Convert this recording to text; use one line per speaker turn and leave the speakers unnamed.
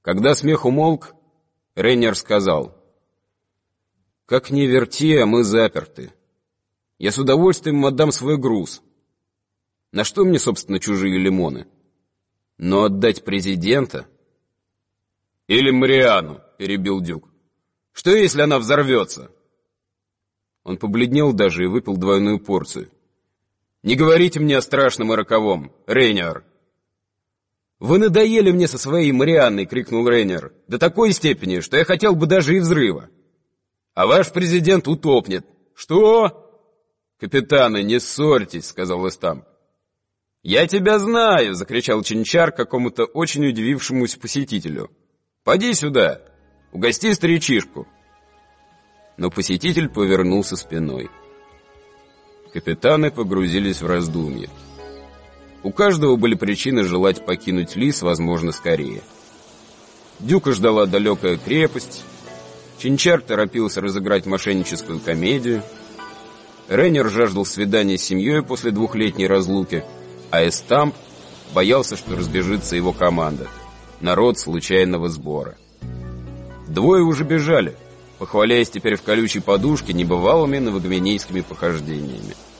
Когда смех умолк, Рейнер сказал: «Как ни верти, а мы заперты. Я с удовольствием отдам свой груз. На что мне, собственно, чужие лимоны? Но отдать президента...» «Или Мариану», — перебил Дюк. «Что, если она взорвется?» Он побледнел даже и выпил двойную порцию. «Не говорите мне о страшном и роковом, Рейнер!» «Вы надоели мне со своей Марианной!» — крикнул Рейнер. «До такой степени, что я хотел бы даже и взрыва!» «А ваш президент утопнет!» «Что?» «Капитаны, не ссорьтесь!» — сказал Эстамп. «Я тебя знаю!» — закричал Чинчар какому-то очень удивившемуся посетителю. «Поди сюда! Угости старичишку!» Но посетитель повернулся спиной. Капитаны погрузились в раздумье. У каждого были причины желать покинуть Лис, возможно, скорее. Дюка ждала далекая крепость, Чинчар торопился разыграть мошенническую комедию, Рейнер жаждал свидания с семьей после двухлетней разлуки, а Эстамп боялся, что разбежится его команда, народ случайного сбора. Двое уже бежали, похваляясь теперь в колючей подушке небывалыми новогвинейскими похождениями.